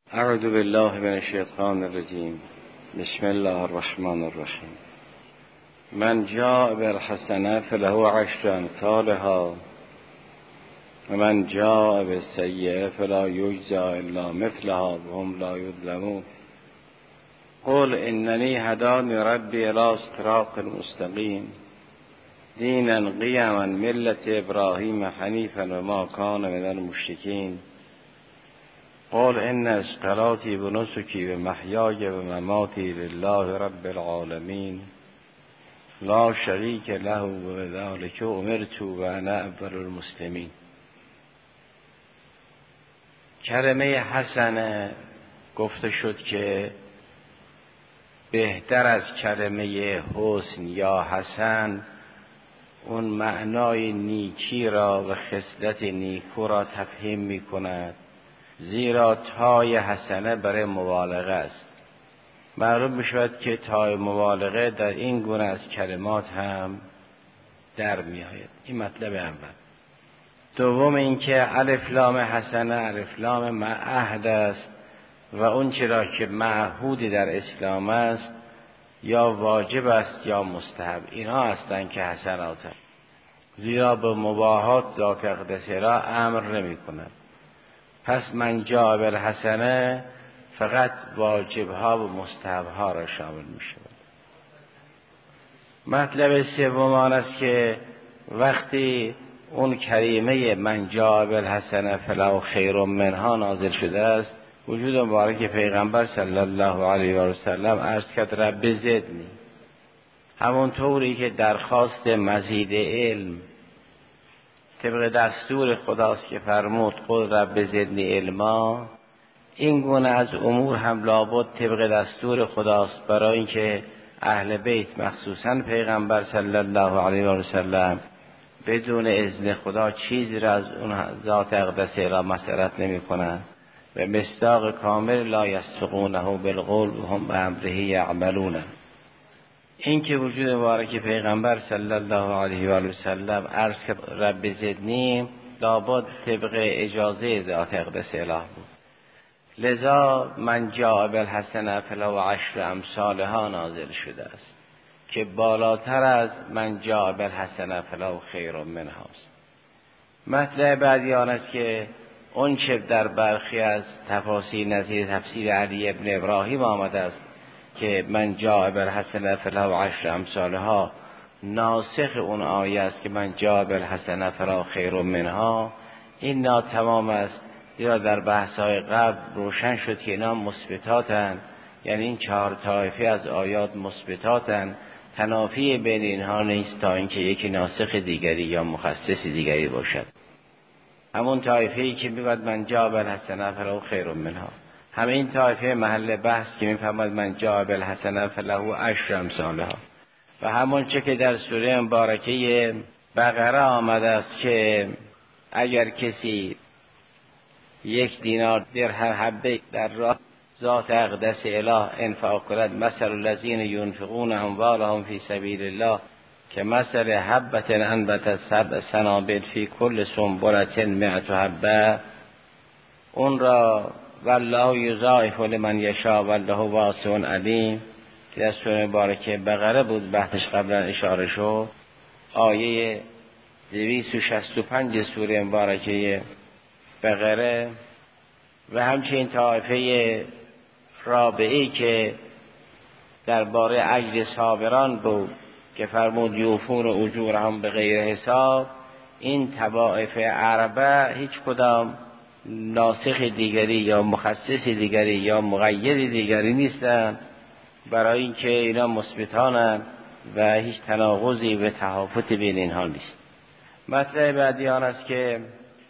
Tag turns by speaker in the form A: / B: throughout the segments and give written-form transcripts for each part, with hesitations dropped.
A: اعوذ بالله من الشیطان الرجیم. بسم الله الرحمن الرحیم. من جاء بالحسنه فله عشر امثالها و من جاء بالسیئه فلا یجزی الا مثلها وهم لا یظلمون. قل اننی هدانی ربی الی صراط مستقیم دینا قیما ملة ابراهیم حنیفا و ما کان من المشرکین. قل ان صلاتي ونسكي ومحياي ومماتي لله رب العالمين لا شريك له وبذلك امرت وانا اول المسلمين. کلمه حسنه گفته شد که بهتر از کلمه حسن یا حسن اون معنای نیکی را و خصلت نیکو را تفهیم می کند، زیرا تای حسنه برای مبالغه است. معلوم می شود که تای مبالغه در این گونه از کلمات هم در می آید. این مطلب اول. دوم اینکه الف لام حسنه الف لام معهد است و اون چرا که معهودی در اسلام است یا واجب است یا مستحب، اینها هستند که حسنات است، زیرا به مباحات ذات اقدسه را امر نمی کند. پس من جاء بالحسنه فقط واجبها و مستحبها را شامل می شود. مطلب سوم آن است که وقتی اون کریمه من جاء بالحسنه فله خیر منها نازل شده است، وجود مبارک پیغمبر صلی الله علیه و سلم عرض کرد رب زدنی، همون طوری که درخواست مزید علم طبق دستور خداست که فرمود قل رب زدنی علما، این گونه از امور هم لابد طبق دستور خداست، برای اینکه اهل بیت مخصوصا پیغمبر صلی الله علیه و سلم بدون اذن خدا چیزی را از اون ذات اقدسه را مسئلت نمی کنند و مصداق کامل لا یسبقونه بالقول و هم بامره یعملون. این که وجود مبارک پیغمبر صلی الله علیه و آله و سلم عرض که رب زدنی لابد طبق اجازه ذات اقدس اله بود، لذا من جاء بالحسنه فله عشر امثالها نازل شده است که بالاتر از من جاء بالحسنه فله خیر منها است. مطلب بعدی آن است که اون چه در برخی از تفاسیر نظیر تفسیر علی ابن ابراهیم آمده است که من جاء بالحسنه فله عشر امثالها ناسخ اون آیه است که من جاء بالحسنه فله خیر منها، این ناتمام است، زیرا در بحث‌های قبل روشن شد که اینا مثبتاتن، یعنی این چهار طایفه از آیات مثبتاتن، تنافی بین اینها نیست تا اینکه یکی ناسخ دیگری یا مخصص دیگری باشد. همون طایفه‌ای که میگوید من جاء بالحسنه فله خیر منها، همین طایفه محل بحث که میفهمد من جاء بالحسنه فله عشر امثالها، و همون چه که در سوره مبارکه بقره آمده است که اگر کسی 1 دینار درهم حبه در راه ذات اقدس اله انفاق کند، مثل الذین ينفقون اموالهم فی سبیل الله که مثل حبة انبتت 7 سنابل فی کل سنبلة 100 حبه، اون را والله یضاعف لمن یشاء والله واسع علیم که در سوره مبارکه بقره بود بحثش قبلا اشاره شد، آیه 265 سوره مبارکه بقره. و همچنین طایفه رابعی که درباره اجر صابران بود که فرمود یوفون اجورهم به غیر حساب، این طوائف اربع هیچ کدام ناسخ دیگری یا مخصص دیگری یا مقید دیگری نیستند، برای اینکه اینا مثبتانند و هیچ تناقضی و تهافتی بین اینها نیست. مطلب بعدی آن است که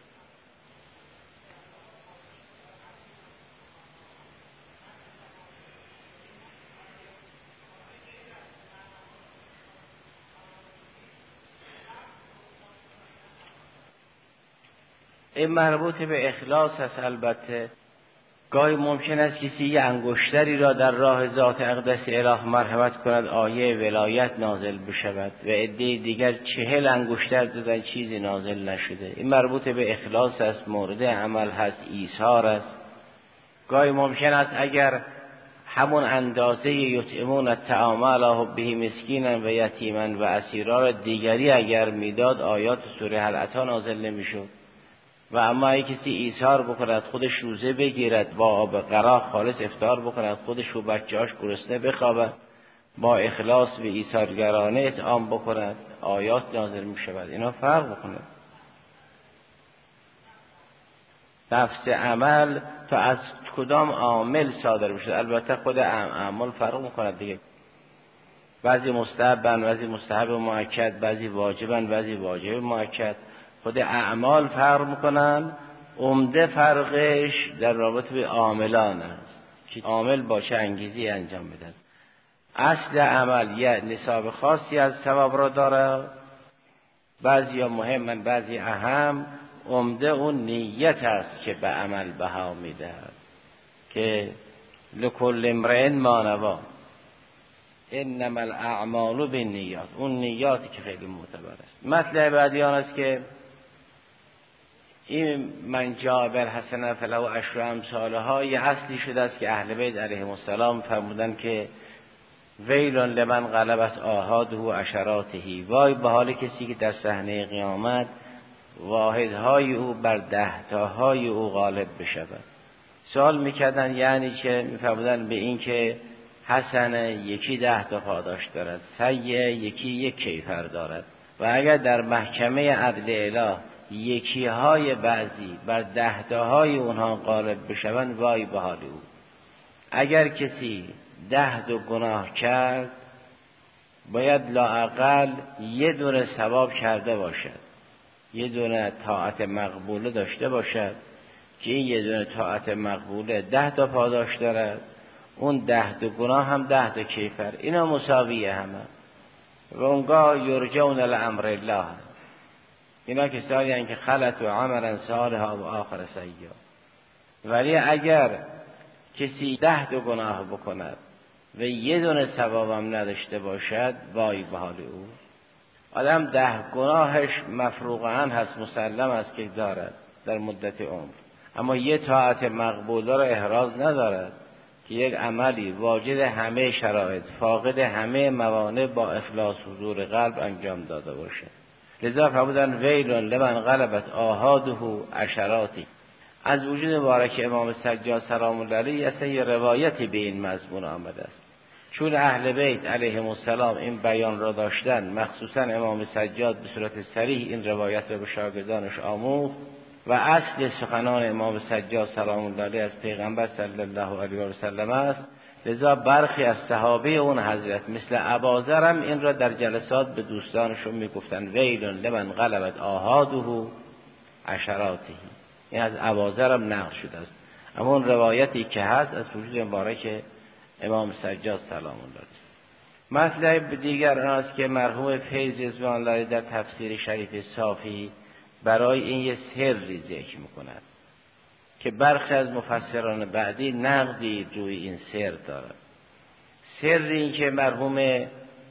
A: این مربوط به اخلاص است. البته گاهی ممکن است کسی یه انگشتری را در راه ذات اقدس اله مرحمت کند آیه ولایت نازل بشود و عده دیگر 40 انگشتر دادن چیزی نازل نشده. این مربوط به اخلاص است، مورد عمل هست، ایثار است. گاهی ممکن است اگر همون اندازه یطعمون الطعام علی حبه مسکینا و یتیما و اسیرا را دیگری اگر میداد آیات سوره هل اتی نازل نمیشد. و اما اگه کسی ایثار بکند، خودش روزه بگیرد، با آب قرا خالص افطار بکند، خودش و بچه‌هاش گرسنه بخوابد، با اخلاص و ایثارگرانه اطعام بکند، آیات نازل میشود. اینا فرق بکنه. نفس عمل تو از کدام عامل صادر میشه؟ البته خود اعمال فرق میکنه دیگه. بعضی مستحبن، بعضی مستحب مؤکد، بعضی واجبن، بعضی واجب مؤکد. خود اعمال فرق میکنن. عمده فرقش در رابطه به عاملان است که عامل با چه انگیزی انجام بدن. اصل عمل یه نصاب خاصی از ثواب را داره. بعضی مهمن، بعضی اهم. عمده اون نیت است که به عمل بها میدهد که لکل امرئ ما نوی، انما الاعمال بالنیات. اون نیاتی که خیلی معتبر است. مطلب بعدی آن است که این من جاء بالحسنة فله عشر امثالها یه اصلی شده است که اهل بیت علیهم السلام فرمودند که ویل لمن غلبت آحاده و عشراته. وای به حال کسی که در صحنه قیامت واحدهای او بر دهتاهای او غالب بشود. سوال میکردن یعنی چه؟ میفرمودن به این که حسنه یکی 10 تا پاداش دارد، سیئه یکی 1 کیفر دارد. و اگر در محکمه عدل اله یکی های بعضی بر 10 تاهای اونها غالب بشوند، وای به حال او. اگر کسی 10 گناه کرد باید لااقل 1 دونه ثواب کرده باشد، 1 دونه طاعت مقبوله داشته باشد که این 1 دونه طاعت مقبوله 10 تا پاداش دارد. اون 10 گناه هم 10 تا کیفر. اینا مساویه همه. و اونگاه یرجون لامر الله. اینا کسانی هستند که خلط و عملا صالحا و آخر سیئا. ولی اگر کسی 10 گناه بکند و 1 دونه ثوابم نداشته باشد، وای به حال او. آدم 10 گناهش مفروغاً هست، مسلم است که دارد در مدت عمر، اما یه طاعت مقبوله را احراز ندارد که یک عملی واجد همه شرایط، فاقد همه موانع، با اخلاص حضور قلب انجام داده باشد. لذا فرمودن ویل لمن غلبت آحاده عشراتی. از وجود مبارک امام سجاد سلام الله علیه اصلا یه روایتی به این مضمون آمده است. چون اهل بیت علیهم السلام این بیان را داشتن، مخصوصا امام سجاد به صورت صریح این روایت را به شاگردانش آموخت و اصل سخنان امام سجاد سلام الله علیه از پیغمبر صلی الله علیه و سلم است. لذا برخی از صحابه اون حضرت مثل اباذر هم این را در جلسات به دوستانشون میگفتن ویل لمن غلبت آحاده عشراته. این از اباذر هم نقل شده است. اما اون روایتی که هست از وجود مبارک امام سجاد سلام الله علیه. مطلب دیگر آن است که مرحوم فیض رضوان الله در تفسیر شریف صافی برای این یه سری ذکر میکند که برخی از مفسران بعدی نقدی روی این سر دارد. سر این که مرحوم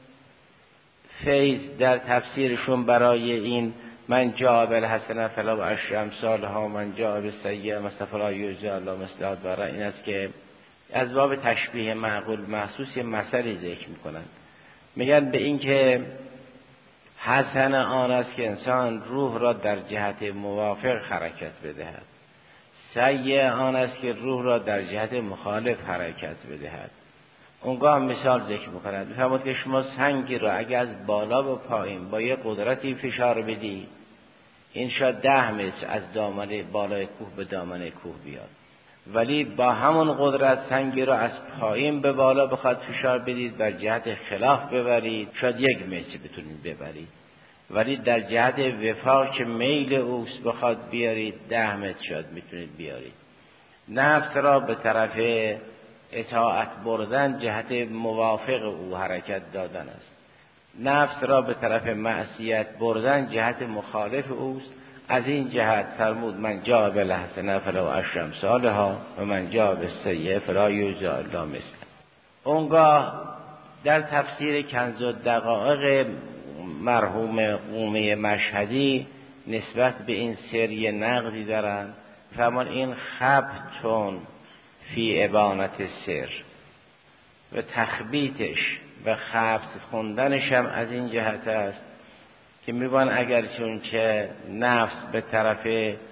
A: فیض در تفسیرشون برای این من جاء بالحسنة فله عشر امثالها من جاء بالسیئة فلا یجزی الا مثلها داره. این است که از باب تشبیه معقول محسوس یه مثلی ذکر میکنند. میگن به این که حسن آن است که انسان روح را در جهت موافق حرکت بدهد، سیئ آن است که روح را در جهت مخالف حرکت بدهد. اونگاه مثال ذکر میکنند. میفرماید که شما سنگی را اگه از بالا به پایین با یه قدرتی فشار بدی، این شاید 10 متر از دامنه بالای کوه به دامنه کوه بیاد، ولی با همون قدرت سنگی را از پایین به بالا بخواد فشار بدید، بر جهت خلاف ببرید، شاید 1 متر بتونید ببرید، ولی در جهت وفاق که میل اوست بخواد بیارید 10 متر شاید میتونید بیارید. نفس را به طرف اطاعت بردن جهت موافق او حرکت دادن است. نفس را به طرف معصیت بردن جهت مخالف اوست. از این جهت فرمود من جاء بالحسنة فله عشر امثالها و من جاء بالسیئة فلا یجزی الا مثلها. اونگاه در تفسیر کنز الدقایق مرحوم قومی مشهدی نسبت به این سری نقدی دارند. فرمان این خبتون فی ابانت سر و تخبیتش و خبط خوندنش هم از این جهت است که میبان اگر چون که نفس به طرف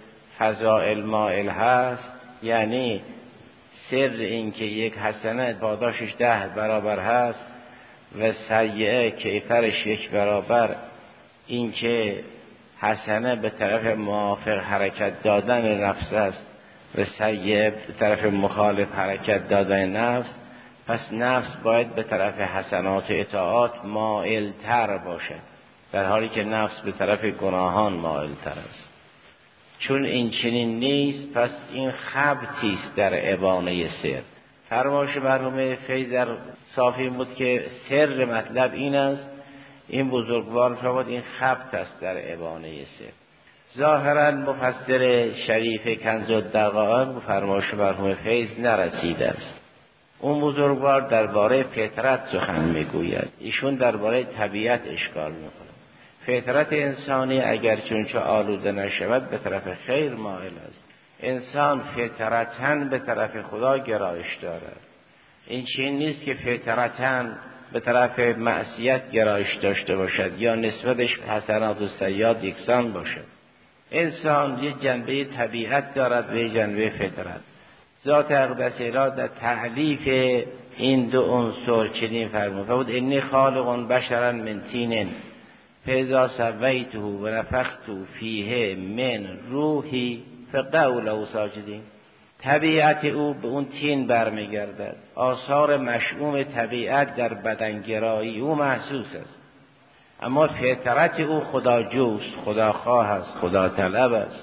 A: فضائل مائل هست، یعنی سر این که یک حسنه پاداشش 10 برابر هست و سیئه کیفرش 1 برابر، این که حسنه به طرف موافق حرکت دادن نفس است و سیئه به طرف مخالف حرکت دادن نفس، پس نفس باید به طرف حسنات و اطاعات مائل تر باشد، در حالی که نفس به طرف گناهان مائل تر است. چون این چنین نیست، پس این خبطی است در ابانه سر. فرمایش مرحوم فیض در صافی بود که سر مطلب این است، این بزرگوار فرمود این خبط است در ابانه سر. ظاهرا مفسر شریف کنز الدقائق به فرمایش مرحوم فیض نرسیده است. اون بزرگوار درباره فطرت سخن میگوید، ایشون درباره طبیعت اشکال میکنه. فطرت انسانی اگر چونچه آلوده نشود به طرف خیر مائل است. انسان فطرتاً به طرف خدا گرایش دارد. این چیز نیست که فطرتاً به طرف معصیت گرایش داشته باشد یا نسبتش حسنات و سیئات یکسان باشد. انسان یک جنبه طبیعت دارد و یک جنبه فطرت. ذات اقدس الهی در تعلیف این دو عنصر چنین فرمود: انی خالق بشرا من طین فاذا سویته و نفخت فیه من روحی فقعوا له ساجدین. طبیعت او به اون طین برمیگردد. آثار مشؤوم طبیعت در بدنگرایی او محسوس است، اما فطرت او خداجوست، خداخواه است، خدا طلب است.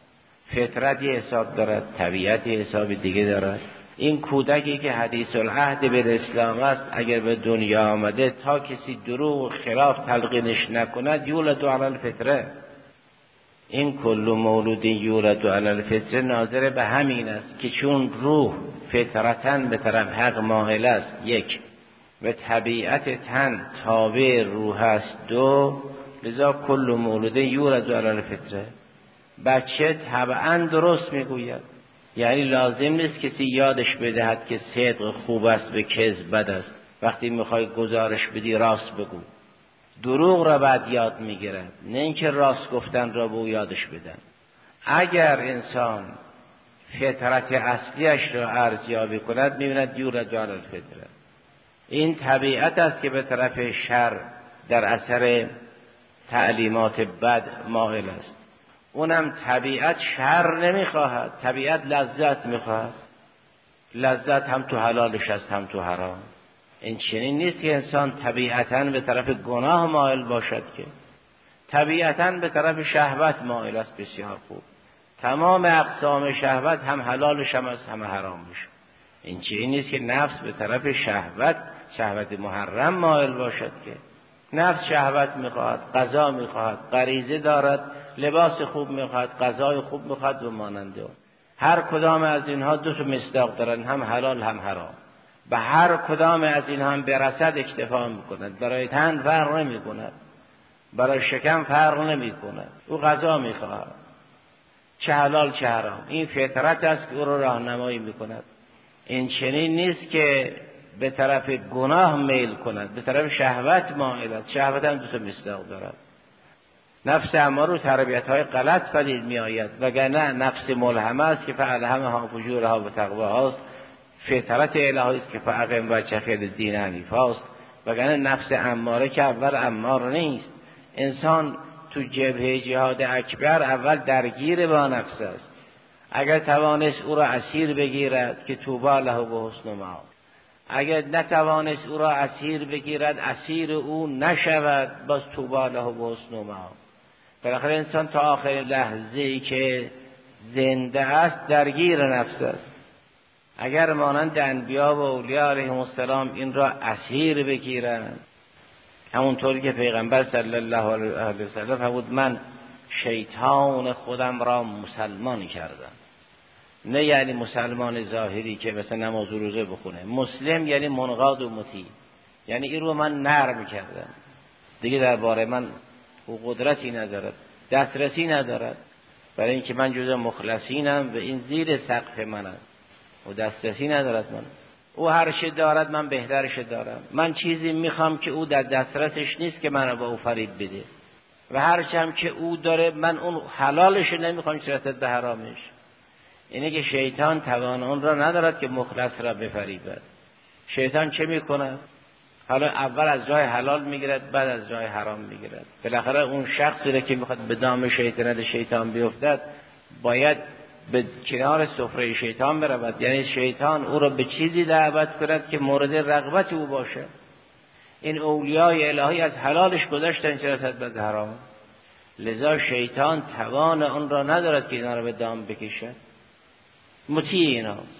A: فطرتی حساب دارد، طبیعتی حساب دیگه دارد. این کودکی که حدیث العهد به اسلام است، اگر به دنیا آمده تا کسی دروغ و خلاف تلقینش نکند یولد علی الفطره. این کل مولود یولد علی الفطره ناظر به همین است که چون روح فطرتاً به طرف حق مائل است 1 و طبیعت تن تابع روح است 2، لذا کل مولود یولد علی الفطره. بچه طبعاً درست میگوید، یعنی لازم نیست کسی یادش بدهد که صدق خوب است و کذب بد است. وقتی میخوای گزارش بدی راست بگو. دروغ را بعد یاد میگیرد، نه اینکه راست گفتن را به او یادش بدن. اگر انسان فطرت اصلیش را ارزیابی کند میبیند یولد علی الفطره. این طبیعت است که به طرف شر در اثر تعلیمات بد مائل است. اونم طبیعت شر نمیخواهد، طبیعت لذت میخواهد. لذت هم تو حلالش است هم تو حرام. این چنین نیست که انسان طبیعتاً به طرف گناه مائل باشد، که طبیعتاً به طرف شهوت مائل است. بسیار خوب، تمام اقسام شهوت هم حلالش هم است هم حرامش. این چنین نیست که نفس به طرف شهوت محرم مائل باشد، که نفس شهوت میخواهد، غذا میخواهد، غریزه دارد، لباس خوب میخواهد، غذای خوب میخواهد و ماننده. هر کدام از اینها 2 مصداق دارند، هم حلال هم حرام. به هر کدام از اینها هم برسد اکتفا میکند. برای تن فرق نمیکند، برای شکم فرق نمیکند. او غذا میخواهد، چه حلال چه حرام. این فطرت است که او را راهنمایی میکند. این چنین نیست که به طرف گناه میل کند، به طرف شهوت مائل است. شهوت هم 2 مصداق دارد. نفس اماره و تربیت‌های غلط پدید می‌آید، وگرنه نفس ملهمه است که فالهمها فجورها و تقواهاست. فطرت الهی است که فاقم و چخل دین حنیفاست. وگرنه نفس اماره که اول امار نیست. انسان تو جبهه جهاد اکبر اول درگیر با نفس است. اگر توانست او را اسیر بگیرد که طوبی له و حسن مآب، اگر نتوانست او را اسیر بگیرد اسیر او نشود، باز طوبی له و حسن مآب. بالاخره انسان تا آخرین لحظه‌ای که زنده است درگیر نفس است. اگر مانند انبیا و اولیاء علیهم السلام این را اسیر بگیرند، همونطوری که پیغمبر صلی الله علیه و سلم فرمود من شیطان خودم را مسلمان کردم. نه یعنی مسلمان ظاهری که مثلا نماز و روزه بخونه. مسلم یعنی منقاد و مطیع، یعنی این رو من نرم کردم، دیگه درباره من او قدرتی ندارد، دسترسی ندارد، برای اینکه من جزء مخلصینم و این زیر سقف من است. او دسترسی ندارد من. او هر چه دارد من بهترش دارم. من چیزی میخوام که او در دسترسش نیست که منو با او فریب بده، و هر چه هم که او داره من اون حلالش نمیخوام چه رسد به حرامش. اینه که شیطان توان اون را ندارد که مخلص را بفریبد. شیطان چه میکنه؟ حالا اول از راه حلال میگیرد، بعد از راه حرام میگیرد. بالاخره اون شخصی را که میخواد به دام شیطان بیفتد باید به کنار سفره شیطان برود، یعنی شیطان او را به چیزی دعوت کند که مورد رغبت او باشه. این اولیای الهی از حلالش گذاشتن چه رسد به حرام. لذا شیطان توان اون را ندارد که اینا را به دام بکشد. مطیع ایناست،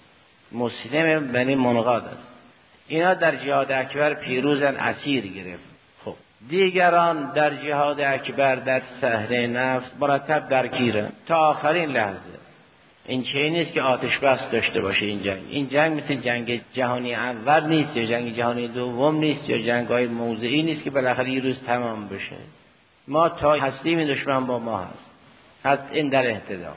A: مسلم بنی منقاد است. اینا در جهاد اکبر پیروزن، اسیر گرفت. خب دیگران در جهاد اکبر در صحنه نفس مرتب درگیرن تا آخرین لحظه. این چه نیست که آتش بس داشته باشه این جنگ مثل جنگ جهانی اول نیست یا جنگ جهانی دوم نیست یا جنگ‌های موضعی نیست که بالاخره یه روز تمام بشه. ما تا هستیم این دشمن با ما هست، حتی این در احتضار.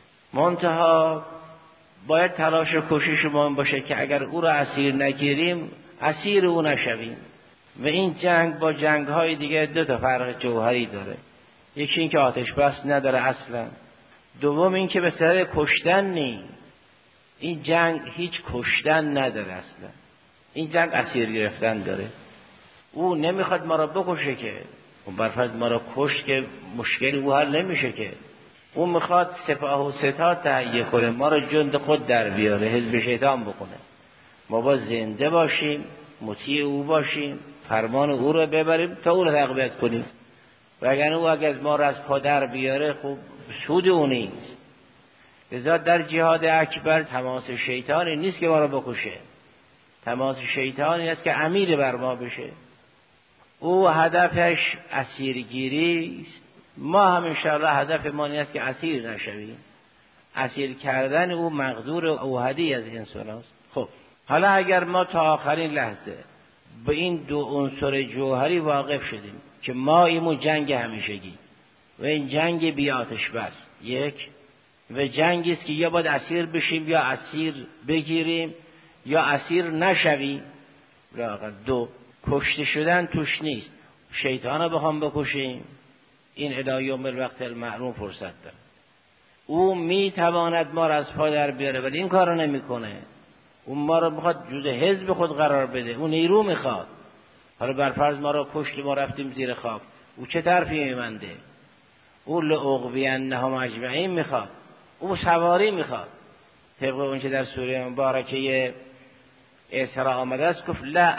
A: منتها باید تلاش و کوشش ما باشه که اگر او را اسیر نگیریم اسیر او نشویم. و این جنگ با جنگ‌های دیگه دو تا فرق جوهری داره. یکی این که آتش بس نداره اصلا، دوم این که به سر کشتن نیست. این جنگ هیچ کشتن نداره اصلا، این جنگ اسیر گرفتن داره. او نمیخواد ما را بکشه که، اون برفرض ما را کشت که مشکلی او حل نمیشه که. او میخواد سپاه و ستاد تهیه کنه، ما را جند خود در بیاره، حزب شیطان بکنه. ما با زنده باشیم، مطیع او باشیم، فرمان او را ببریم تا او را تقویت کنیم. و اگر او از ما را از پا در بیاره خب سود او نیست. لذا در جهاد اکبر تماس شیطانی نیست که ما را بکشه. تماس شیطانی است که امیر بر ما بشه. او هدفش اسیرگیری است. ما هم انشاءالله هدف ما این است که اسیر نشویم. اسیر کردن او مقدور اوحدی از انسان است. خب حالا اگر ما تا آخرین لحظه به این دو عنصر جوهری واقف شدیم که ما ایمون جنگ همیشگی و این جنگ بی آتش بس یک، و جنگی است که یا باید اسیر بشیم یا اسیر بگیریم یا اسیر نشویم. لااقل دو، کشته شدن توش نیست. شیطان رو بخوام بکشیم این الی یوم الوقت المعلوم فرصت داره. او میتواند ما را از پا در بیاره ولی این کارو نمیکنه. اون ما رو میخواد جزء حزب خود قرار بده، اون نیرو میخواد. حالا برفرض ما رو کشت، ما رفتیم زیر خاک، او چه طرفی میمنده؟ او لأغوینهم اجمعین میخواد، او سواری میخواد. طبق اون که در سوره مبارکه اسراء آمده است گفت لا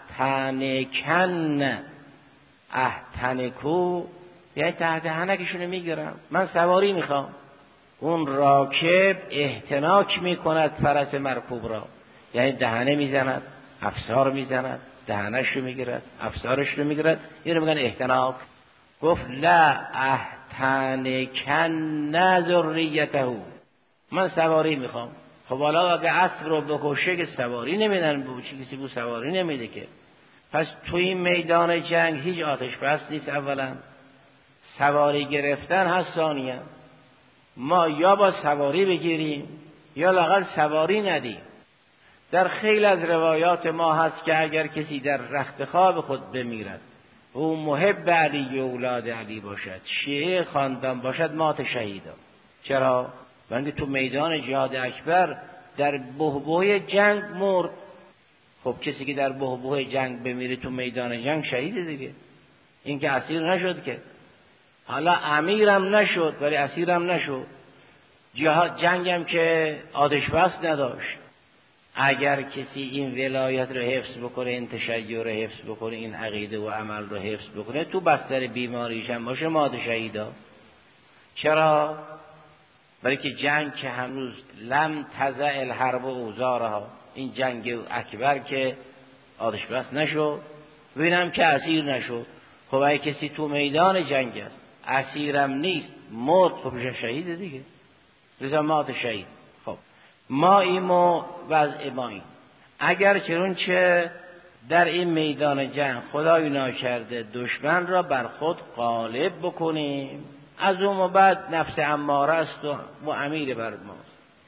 A: احتنکن، احتنکو یعنی تحت حنکشونو میگیرم، من سواری میخوام. اون راکب احتناک میکند فرس مرکوب را، یعنی دهنه میزند، افسار میزند، دهنش رو میگیرد، افسارش رو میگیرد، یعنی میگن احتناک. گفت لا احتنکن ذریته، من سواری میخوام. خب حالا اگه اسب رو بکشه که سواری نمیدن، کسی بو سواری نمیده که. پس تو این میدان جنگ هیچ آتش بس نیست. اولا سواری گرفتن هست، ثانیا ما یا با سواری بگیریم یا لااقل سواری ندیم. در خیلی از روایات ما هست که اگر کسی در رخت خواب خود بمیرد او محب علی و اولاد علی باشد، شیعه خاندان باشد، مات شهیدا. چرا؟ بلکه تو میدان جهاد اکبر در بحبوح جنگ مرد. خب کسی که در بحبوح جنگ بمیره تو میدان جنگ شهیده دیگه. این که اسیر نشد که، حالا امیرم نشد ولی اسیرم نشد. جهاد جنگم که آتش بس نداشت. اگر کسی این ولایت رو حفظ بکنه، این تشیع رو حفظ بکنه، این عقیده و عمل رو حفظ بکنه، تو بستر بیماریش هم باشه مات شهیدا. چرا؟ برای که جنگ که هنوز لم تزع الحرب اوزارها، این جنگ اکبر که آتش بس نشد، ببینم که اسیر نشد. خب اگه کسی تو میدان جنگ است اسیرم نیست مرد، خب شهید دیگه، لذا مات شهید. خب ما ایمو وضع ما این، اگر چه در این میدان جنگ خدای ناکرده دشمن را بر خود غالب بکنیم، از اون بعد نفس اماره است و امیر بر ماست.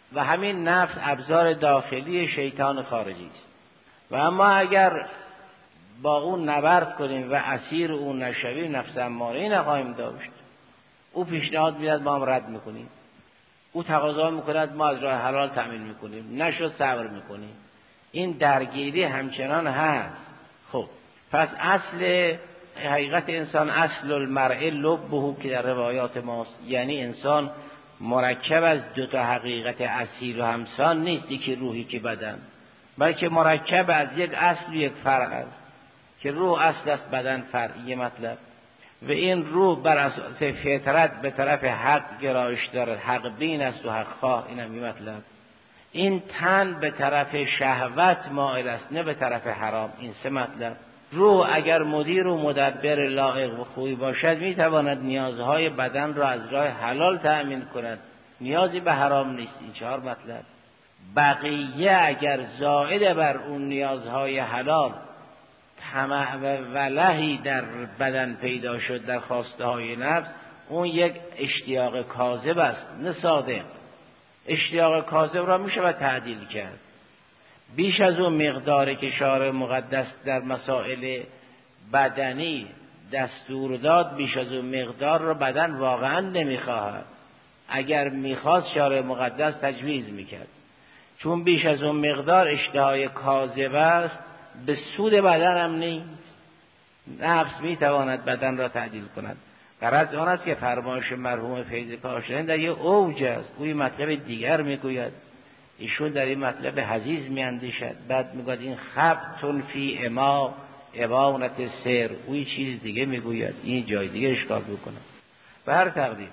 A: و همین نفس ابزار داخلی شیطان خارجی است. و اما اگر با اون نبرد کنیم و اسیر اون نشویم، نفس اماره نخواهیم داشت. او پیشنهاد میدهد، ما هم رد میکنیم. او تقاضا میکند، ما از راه حلال تأمین میکنیم. نشد صبر میکنیم. این درگیری همچنان هست. خب پس اصل حقیقت انسان، اصل المرء لبه که در روایات ماست، یعنی انسان مرکب از دو تا حقیقت اصیل و همسان نیستی که روحی که بدن، بلکه مرکب از یک اصل و یک فرع است که روح اصل است، بدن فرعی مطلب. و این روح بر اساس فطرت به طرف حق گرایش دارد، حق بین است و حق خواه، این هم مطلب. این تن به طرف شهوت مائل است، نه به طرف حرام، این سه مطلب. روح اگر مدیر و مدبر لایق و خوبی باشد، میتواند نیازهای بدن را از راه حلال تأمین کند، نیازی به حرام نیست. این چهار مطلب. بقیه اگر زائد بر اون نیازهای حلال طمع و ولهی در بدن پیدا شد، در خواسته های نفس، اون یک اشتیاق کاذب است، نه صادق. اشتیاق کاذب را میشه تعدیل کرد. بیش از اون مقداری که شارع مقدس در مسائل بدنی دستور داد، بیش از اون مقدار را بدن واقعا نمیخواهد. اگر میخواست شارع مقدس تجویز میکرد. چون بیش از اون مقدار اشتهای کاذب است، به سود بدن هم نیست. نفس میتواند بدن را تعدیل کند. غرض آن است که فرمایش مرحوم فیض کاشانی در یه اوج است. او مطلب دیگر میگوید، ایشون در این مطلب حزیز میاندیشد. بعد میگوید این خبتون فی اما ابانت سر، او چیز دیگه میگوید، این جای دیگه اشکال بکنه. به هر تقدیر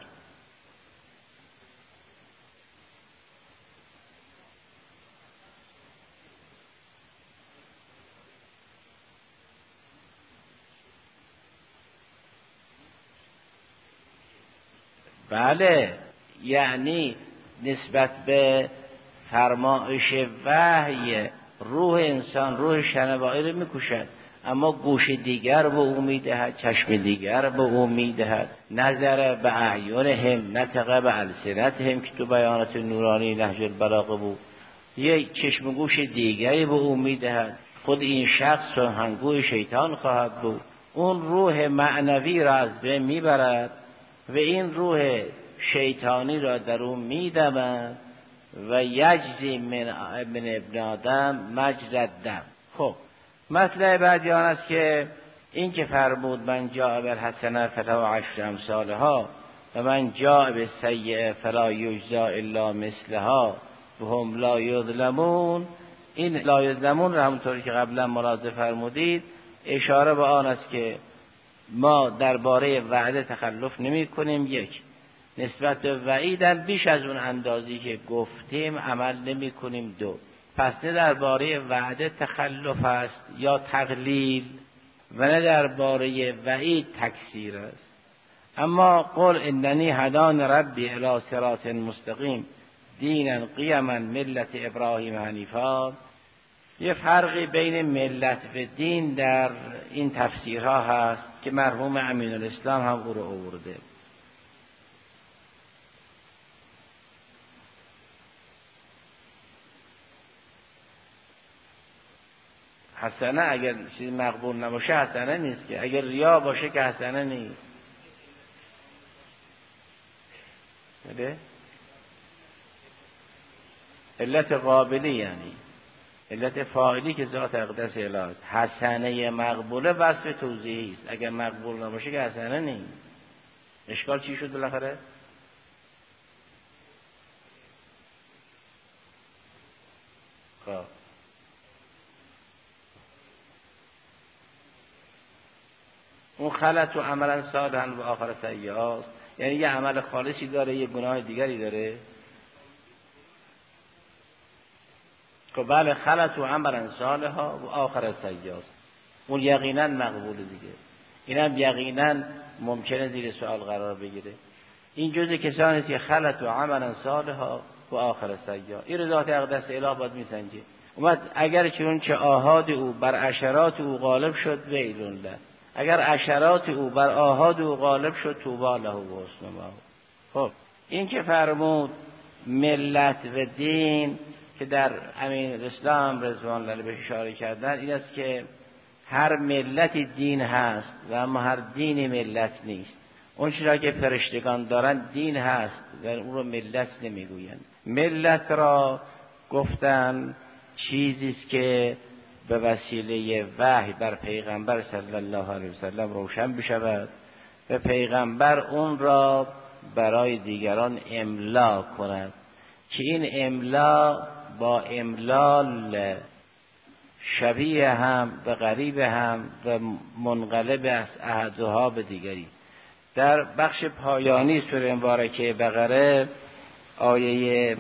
A: بله، یعنی نسبت به فرمایش وحی روح انسان، روح شنوایی رو میکشد، اما گوش دیگر به او میدهد، چشم دیگر به او میدهد، نظر به اعیانهم، نطق به السنتهم که تو بیانات نورانی نهج البلاغه بود، یک چشم گوش دیگری به او میدهد. خود این شخص سخنگوی شیطان خواهد بود. اون روح معنوی را از بین میبرد و این روح شیطانی را در اون میدمد و یجزی من ابن آدم مجرى الدم. خب مطلب بعدی آن است که این که فرمود من جاء بالحسنه فله عشر امثالها و من جاء بالسیئه فلا یجزی الا مثلها و هم لا یظلمون، این لا یظلمون را همونطوری که قبلا ملاحظه فرمودید اشاره به آن است که ما درباره وعده تخلف نمی کنیم. یک، نسبت به وعیدم بیش از اون اندازی که گفتیم عمل نمی کنیم. دو، پس نه درباره وعده تخلف است یا تقلیل و نه درباره وعید تکثیر است. اما قل اننی هدان ربی الی صراط مستقیم دینا قیما ملت ابراهیم حنیفا، یه فرقی بین ملت و دین در این تفسیرها هست که مرحوم امین الاسلام هم او رو آورده. حسنه اگر چیز مقبول نباشه حسنه نیست، که اگر ریا باشه که حسنه نیست. بله؟ علت قابلی، یعنی علت فاعلی که ذات اقدس الهی است. حسنه مقبوله وصف توضیحی است، اگر مقبول نباشه که حسنه نیست. اشکال چی شد بالاخره؟ خب اون خلط و عملا صالحا و آخر سیئا است، یعنی یه عمل خالصی داره یه گناه دیگری داره. خب بله، خلط و عملا صالحا و آخر سیئا است، اون یقینا مقبول دیگه. اینم یقینا ممکنه زیر سوال قرار بگیره. این جزء کسانی است که خلط و عملا صالحا و آخر سیئا، این ذات اقدس الهی باید میسنجه. اومد اگر چون چه آحاد او بر عشرات او غالب شد ویلون له، اگر عشرات او بر آحاد او غالب شد طوبی له و حسن مآب. خب این که فرمود ملت و دین که در امین اسلام رضوان الله علیه اشاره کردن این است که هر ملتی دین هست و اما هر دینی ملت نیست. اون چیزی که فرشتگان دارن دین هست و اون رو ملت نمیگویند. ملت را گفتن چیزی است که به وسیله وحی بر پیغمبر صلی الله علیه وسلم روشن بشود و پیغمبر اون را برای دیگران املا کند که این املا با املال شبیه هم و قریب هم و منقلب از احدها به دیگری. در بخش پایانی سوره مبارکه بقره آیه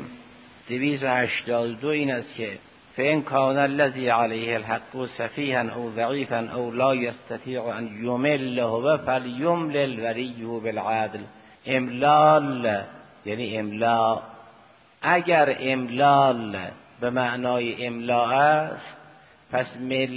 A: 282 این است که فإن كان الذي عليه الحق سفيها او ضعيفا او لا يستطيع ان يمل هو فليملل وليه بالعدل. املال یعنی املا. اگر املال به معنای املا است پس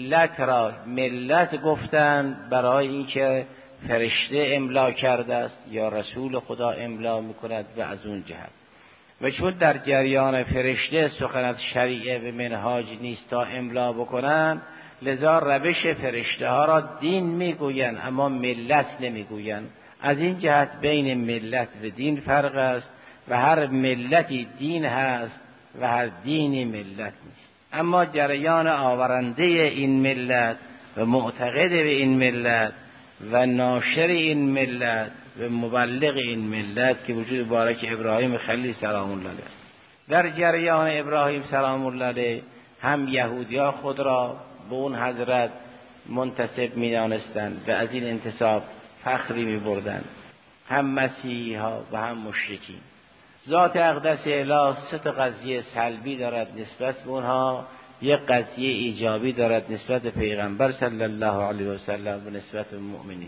A: ملت گفتند برای اینکه فرشته املا کرده است یا رسول خدا املا میکند و از اون جهت و چون در جریان فرشته سخنت شریعه و منهاج نیست تا املا بکنن لذا روش فرشته ها را دین میگویند اما ملت نمیگویند. از این جهت بین ملت و دین فرق است و هر ملتی دین هست و هر دینی ملت نیست. اما جریان آورنده این ملت و معتقد به این ملت و ناشر این ملت و مبلغ این ملت که وجود مبارک ابراهیم خلیل سلام الله علیه است. در جریان ابراهیم سلام الله علیه هم یهودی‌ها خود را به اون حضرت منتسب می‌دانستند و از این انتساب فخری می‌بردند، هم مسیحی ها و هم مشرکین. ذات اقدس الهی سه تا قضیه سلبی دارد نسبت به اونها، یک قضیه ایجابی دارد نسبت به پیغمبر صلی الله علیه و سلم و نسبت به مؤمنین.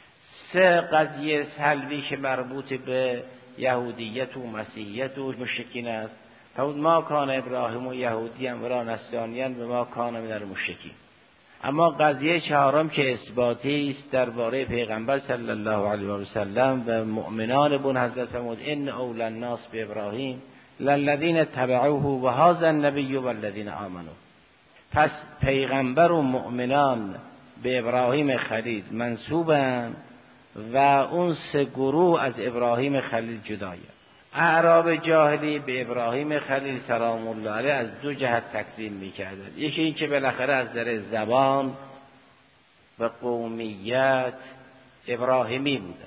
A: سه قضیه سلبی که مربوط به یهودیت و مسیحیت و مشرکین است. فرمود ما کان ابراهیم و یهودیان ولا نصرانیان و ما کان من المشرکین. اما قضیه چهارم که اثباتی است درباره پیغمبر صلی الله علیه و سلم و مؤمنان بون حضرت فرمود ان اول الناس بابراهیم للذین تبعوه و هذا النبی والذین آمنوا. پس پیغمبر و مؤمنان به ابراهیم خلیل منسوبند و اون سه گروه از ابراهیم خلیل جدایند. اعراب جاهلی به ابراهیم خلیل سلام الله علیه از دو جهت تکذیب می‌کردند. یکی این که بالاخره از نظر زبان و قومیت ابراهیمی بودند.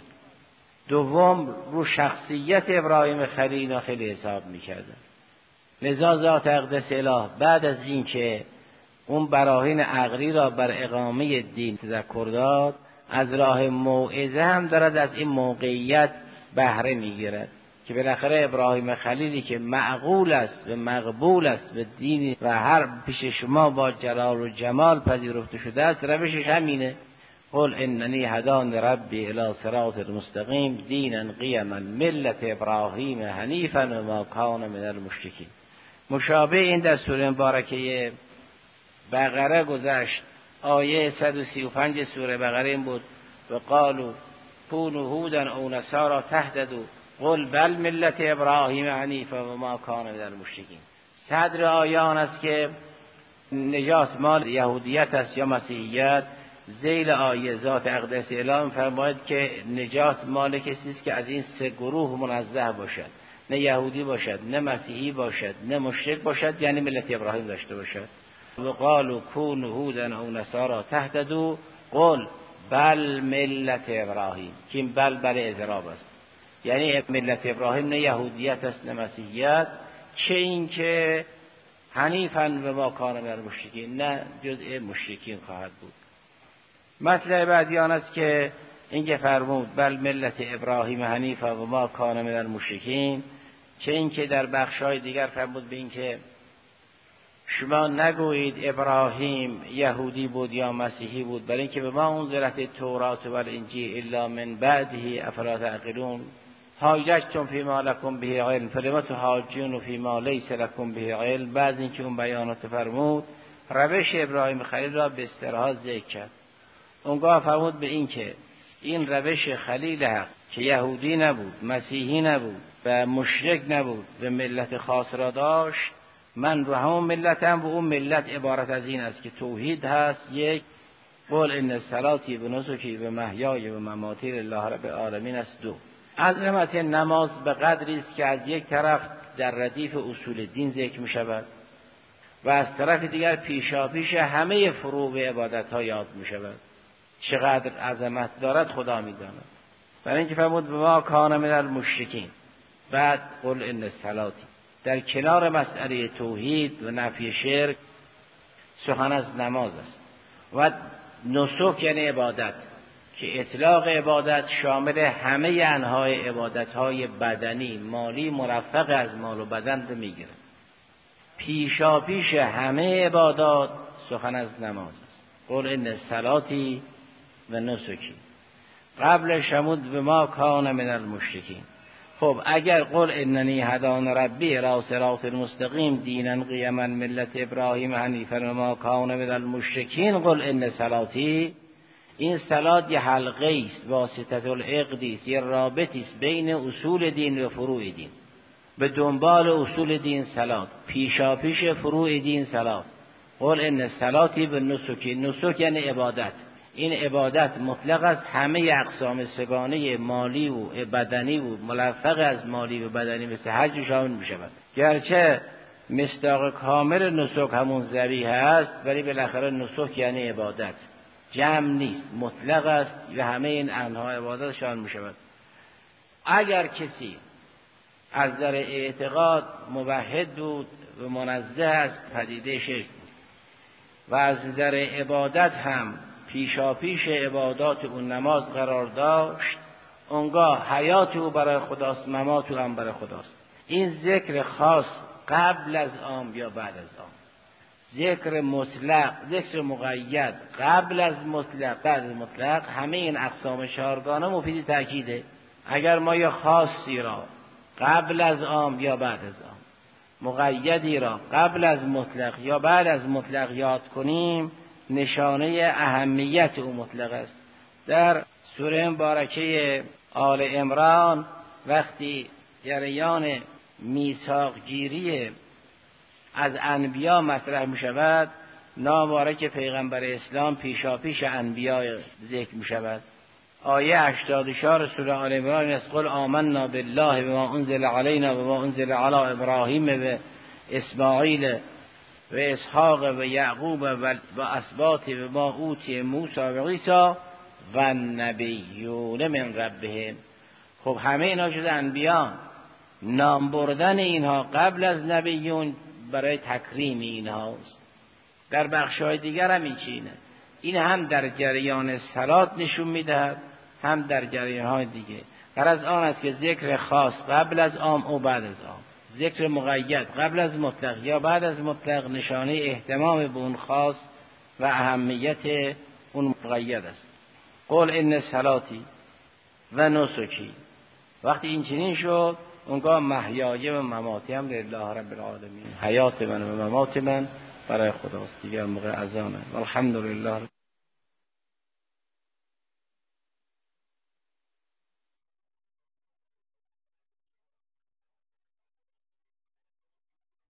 A: دوم رو شخصیت ابراهیم خلیل خیلی حساب می‌کردند. لذا ذات اقدس اله بعد از این که اون براهین عقلی را بر اقامه دین تذکر داد، از راه موعظه هم دارد از این موقعیت بهره می‌گیرد که بالاخره ابراهیم خلیلی که معقول است و مقبول است و دینی و هر پیش شما با جلال و جمال پذیرفته شده است، روشش همینه. قل اننی هدان ربی الی صراط مستقیم دینا قیما ملت ابراهیم حنیفا و ما کان من المشرکین. مشابه این در سوره مبارکه بقره گذشت. آیه 135 سوره بقره این بود و قالوا کونوا هودا او نصارا تهتدوا قل بل ملت ابراهیم حنیفا و ما کان من المشرکین. صدر آیان است که نجات مال یهودیت است یا مسیحیت. ذیل آیه ذات اقدس اعلام فرماید که نجات مال کسی است که از این سه گروه منزه باشد، نه یهودی باشد، نه مسیحی باشد، نه مشرک باشد، یعنی ملت ابراهیم داشته باشد. و قالوا کونوا هودا او نصارا تهتدوا قل بل ملت ابراهیم. که این بل اضراب است، یعنی ملت ابراهیم نه یهودیت است نه مسیحیت، چه این که حنیفاً و ما کان من المشرکین، نه جزء مشرکین خواهد بود. مطلب بعدی آن است که اینکه فرمود بل ملت ابراهیم حنیفا و ما کان من المشرکین، چه این که در بخشای دیگر فرمود به این که شما نگویید ابراهیم یهودی بود یا مسیحی بود، برای اینکه به ما انزلت تورات و الانجیل الا من بعده افلا تعقلون. حاججتم فیما لکم به علم فلم تحاجون فیما لیس لکم به علم. بعد اینکه اون بیانات فرمود روش ابراهیم خلیل را به استراحت ذکر کرد. اونگاه فرمود به این که این روش خلیل حق که یهودی نبود، مسیحی نبود و مشرک نبود و ملت خاص را داشت، من رو همون ملتم و اون ملت عبارت از این است که توحید هست. یک، قل ان صلاتی و نسکی و محیای و مماتی لله رب العالمین است. دو، عظمت نماز به قدری است که از یک طرف در ردیف اصول دین ذکر می شود و از طرف دیگر پیشاپیش همه فروع عبادت ها یاد می شود. چقدر عظمت دارد خدا می داند. برای اینکه فرمود ما کان من المشرکین، بعد قل ان صلاتی، در کنار مسئله توحید و نفی شرک سخن از نماز است. و نسک یعنی عبادت، که اطلاق عبادت شامل همه انواع عبادت‌های بدنی، مالی، مرفق از مال و بدن رو میگیره. پیشا پیش همه عبادات سخن از نماز است. قل ان صلاتی و نسکی، قبل شمود به ما کان من المشرکین. خب اگر قل اننی هدان ربی الی صراط مستقیم دینا قیما ملت ابراهیم حنیفا و ما کان من المشرکین قل ان صلاتی، این صلات یه حلقه است، واسطه العقدی است، یه رابطی است بین اصول دین و فروع دین. به دنبال اصول دین صلات، پیشا پیش فروع دین صلات. قل ان صلاتی به نسکی، نسک یعنی عبادت. این عبادت مطلق است، همه اقسام سگانه مالی و بدنی و ملفق از مالی و بدنی مثل حج شامل می شود. گرچه مصداق کامل نسک همون ذبیحه است، ولی بالاخره نسک یعنی عبادت، جمع نیست، مطلق است و همه این انواع عبادت شامل می شود. اگر کسی از نظر اعتقاد موحد بود و منزه از پدیده شرک بود و از نظر عبادت هم پیشاپیش عبادات اون نماز قرار داشت، اونگاه حیات او برای خداست، ممات او هم برای خداست. این ذکر خاص قبل از عام یا بعد از عام، ذکر مطلق، ذکر مقید، قبل از مطلق، بعد از مطلق، همه این اقسام چهارگانه مفید تأکیده. اگر ما یا خاصی را قبل از عام یا بعد از عام، مقیدی را قبل از مطلق یا بعد از مطلق یاد کنیم، نشانه اهمیت او مطلق است. در سوره مبارکه آل عمران وقتی جریان میثاق گیری از انبیا مطرح می شود، نام مبارک پیغمبر اسلام پیشاپیش انبیا ذکر می شود. آیه 84 سوره آل عمران است: قل آمنا بالله و ما انزل علینا و ما انزل علی ابراهیم و اسماعیل و اسحاق و یعقوب و اسباط و ما اوتی موسی و عیسی و النبیون من ربهم. خب همه اینا شده انبیان، نام بردن اینها قبل از نبیون برای تکریم اینهاست. در بخش‌های دیگر هم اینچینه. این هم در جریان صلات نشون میدهد، هم در جریان‌های دیگه. غرض آن است که ذکر خاص قبل از عام و بعد از عام، ذکر مقید قبل از مطلق یا بعد از مطلق، نشانه اهتمام به اون خاص و اهمیت اون مقید است. قل ان صلاتی و نسکی، وقتی این چنین شد، اونگاه محیای و مماتی هم لله رب العالمین، حیات من و ممات من برای خداست. دیگر موقع اذانه. الحمدلله.